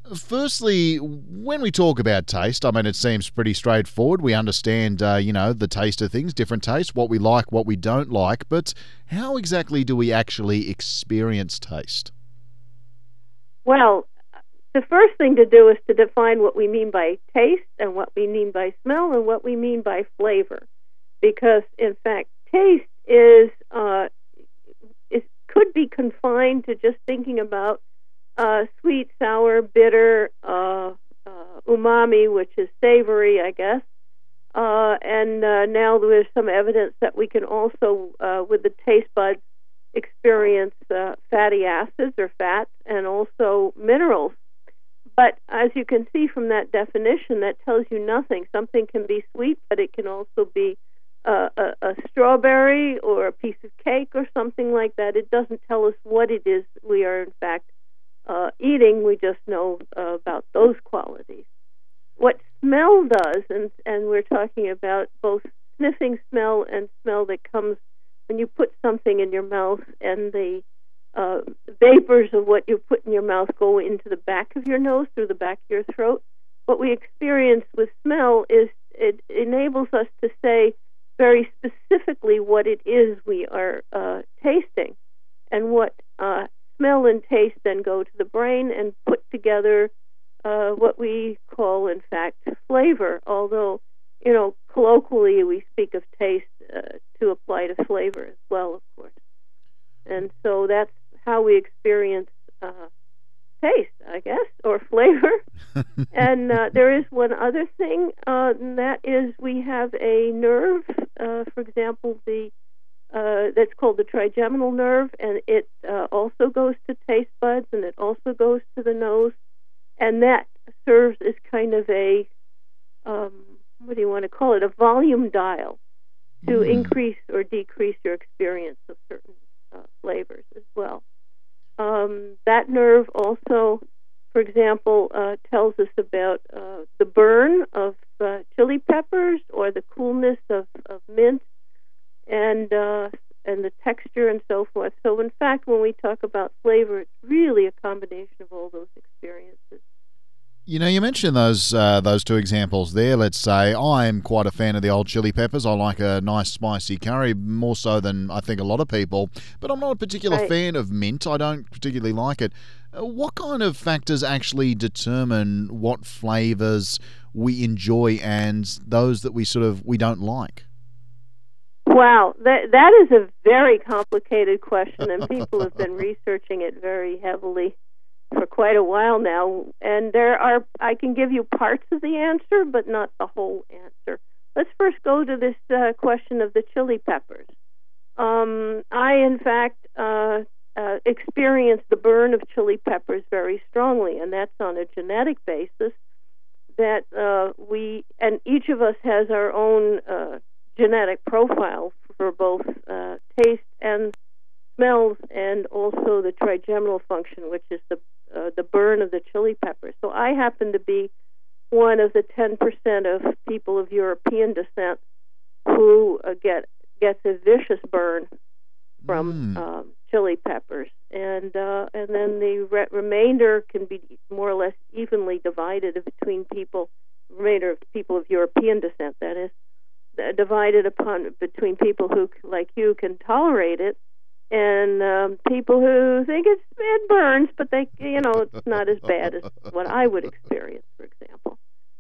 Firstly, when we talk about taste, I mean, it seems pretty straightforward. We understand, the taste of things, different tastes, what we like, what we don't like, but how exactly do we actually experience taste? Well, the first thing to do is to define what we mean by taste and what we mean by smell and what we mean by flavor. Because, in fact, taste it could be confined to just thinking about sweet, sour, bitter, umami, which is savory, I guess. And now there's some evidence that we can also, with the taste buds, experience fatty acids or fats and also minerals. But as you can see from that definition, that tells you nothing. Something can be sweet, but it can also be a strawberry or a piece of cake or something like that. It doesn't tell us what it is we are, in fact, eating. We just know about those qualities. What smell does, and we're talking about both sniffing smell and smell that comes when you put something in your mouth and the vapors of what you put in your mouth go into the back of your nose through the back of your throat. What we experience with smell is it enables us to say very specifically what it is we are tasting, and what smell and taste then go to the brain and put together what we call, in fact, flavor. Although, colloquially we speak of taste to apply to flavor as well, of course. And so that's how we experience taste, I guess, or flavor. And there is one other thing, and that is we have a nerve, for example, that's called the trigeminal nerve, and it also goes to taste buds, and it also goes to the nose, and that serves as kind of a, what do you want to call it, a volume dial to increase or decrease your experience of certain flavors as well. That nerve also, for example, tells us about the burn of chili peppers or the coolness of mint and the texture and so forth. So, in fact, when we talk about flavor, it's really a combination of all those experiences. You mentioned those two examples there. Let's say I'm quite a fan of the old chili peppers. I like a nice spicy curry, more so than I think a lot of people. But I'm not a particular Right. fan of mint. I don't particularly like it. What kind of factors actually determine what flavors we enjoy and those that we don't like? Wow, that is a very complicated question, and people have been researching it very heavily for quite a while now. And I can give you parts of the answer, but not the whole answer. Let's first go to this question of the chili peppers. I, in fact, experienced the burn of chili peppers very strongly, and that's on a genetic basis. That and each of us has our own genetic profile for both taste and smells, and also the trigeminal function, which is the burn of the chili pepper. So I happen to be one of the 10% of people of European descent who gets a vicious burn from chili peppers, and then the remainder can be more or less evenly divided between people. Remainder of people of European descent, that is, divided between people who, like you, can tolerate it, and people who think it burns, but it's not as bad as what I would experience, for example.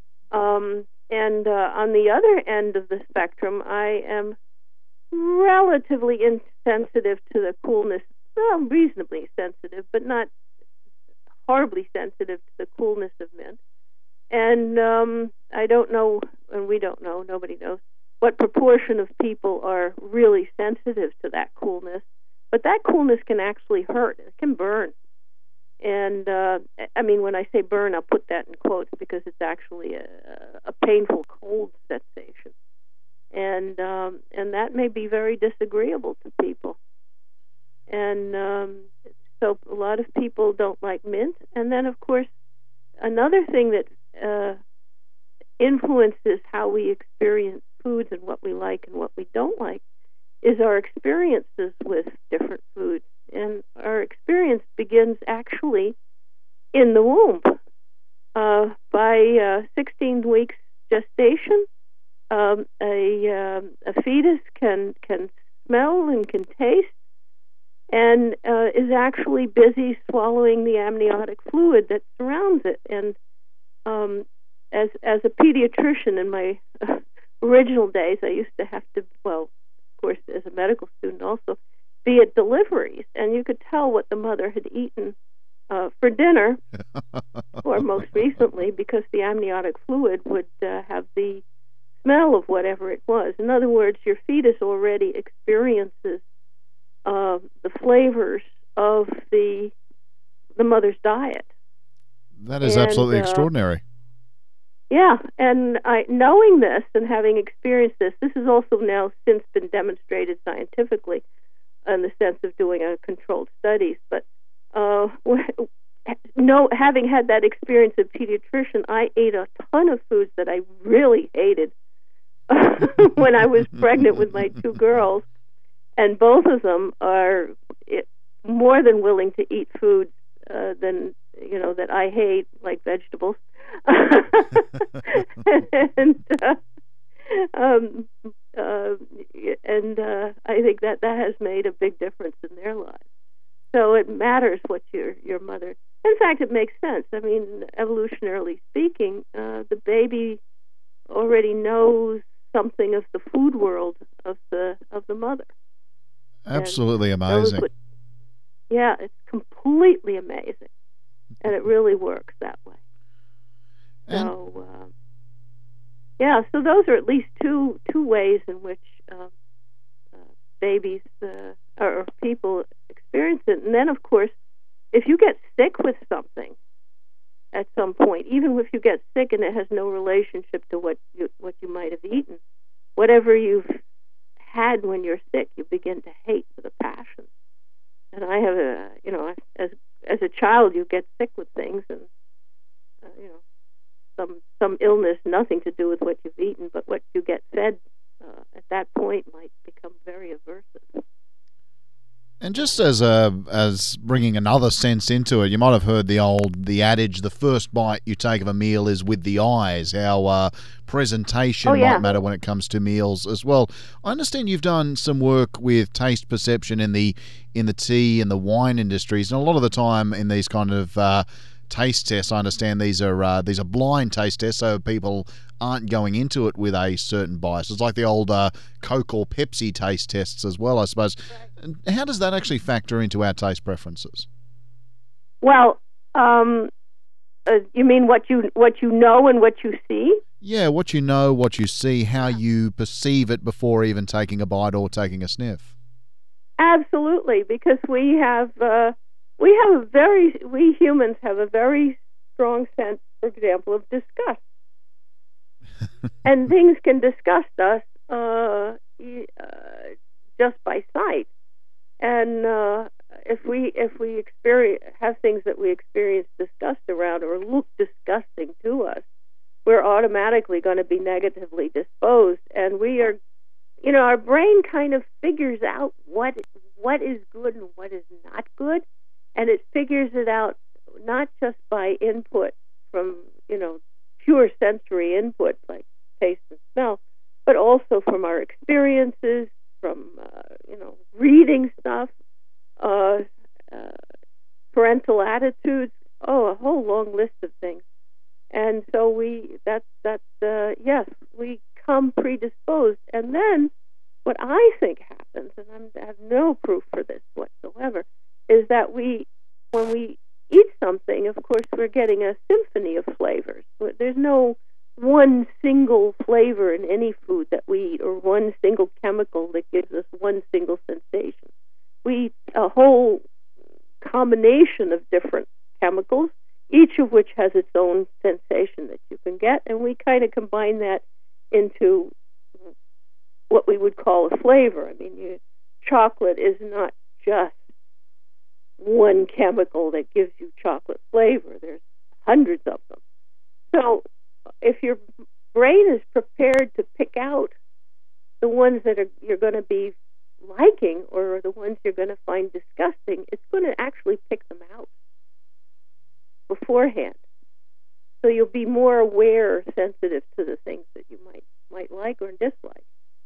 And on the other end of the spectrum, I am relatively insensitive to the coolness, well, reasonably sensitive, but not horribly sensitive to the coolness of mint. And I don't know, and we don't know, nobody knows, what proportion of people are really sensitive to that coolness. But that coolness can actually hurt. It can burn. And, I mean, when I say burn, I'll put that in quotes because it's actually a painful cold sensation. And that may be very disagreeable to people. And so a lot of people don't like mint. And then, of course, another thing that influences how we experience foods and what we like and what we don't like is our experiences with different foods. And our experience begins actually in the womb. by 16 weeks gestation, a fetus can smell and can taste, and is actually busy swallowing the amniotic fluid that surrounds it. And as a pediatrician in my original days, I used to have to, well, of course, as a medical student also, be at deliveries, and you could tell what the mother had eaten for dinner, or most recently, because the amniotic fluid would have the smell of whatever it was. In other words, your fetus already experiences the flavors of the mother's diet. That is absolutely extraordinary. Yeah, and knowing this and having experienced this has also now since been demonstrated scientifically in the sense of doing a controlled studies. But having had that experience as a pediatrician, I ate a ton of foods that I really hated when I was pregnant with my two girls, and both of them are more than willing to eat foods that I hate, like vegetables. and I think that has made a big difference in their lives. So it matters what your mother. In fact, it makes sense. I mean, evolutionarily speaking, the baby already knows something of the food world of the mother. Absolutely amazing. Yeah, it's completely amazing, and it really works that way. So those are at least two ways in which babies or people experience it. And then, of course, if you get sick with something at some point, even if you get sick and it has no relationship to what you might have eaten, whatever you've had when you're sick, you begin to hate with a passion. And I have as a child, you get sick with things, and some illness, nothing to do with what you've eaten, but what you get fed at that point might become very aversive. And just as bringing another sense into it, you might have heard the adage, the first bite you take of a meal is with the eyes. How presentation might matter when it comes to meals as well. I understand you've done some work with taste perception in the tea and the wine industries, and a lot of the time in these kind of taste tests, I understand these are blind taste tests, so people aren't going into it with a certain bias. It's like the old Coke or Pepsi taste tests as well, I suppose. Right. How does that actually factor into our taste preferences? Well, you mean what you know and what you see? Yeah, what you know, what you see, how you perceive it before even taking a bite or taking a sniff. Absolutely, because we humans have a very strong sense, for example, of disgust. And things can disgust us just by sight. And if we have things that we experience disgust around or look disgusting to us, we're automatically going to be negatively disposed. And we are, our brain kind of figures out what is good and what is not good, and it figures it out not just by input from pure sensory input like taste and smell, but also from our experiences, from reading stuff, parental attitudes, a whole long list of things. And so we come predisposed. And then what I think happens, and I have no proof for this whatsoever, is that when we eat something, of course, we're getting a symphony of flavors. There's no one single flavor in any food that we eat, or one single chemical that gives us one single sensation. We eat a whole combination of different chemicals, each of which has its own sensation that you can get, and we kind of combine that into what we would call a flavor. I mean, chocolate is not just one chemical that gives you chocolate flavor. There's hundreds of them. So if your brain is prepared to pick out the ones that you're going to be liking or the ones you're going to find disgusting, it's going to actually pick them out beforehand. So you'll be more aware, sensitive to the things that you might like or dislike.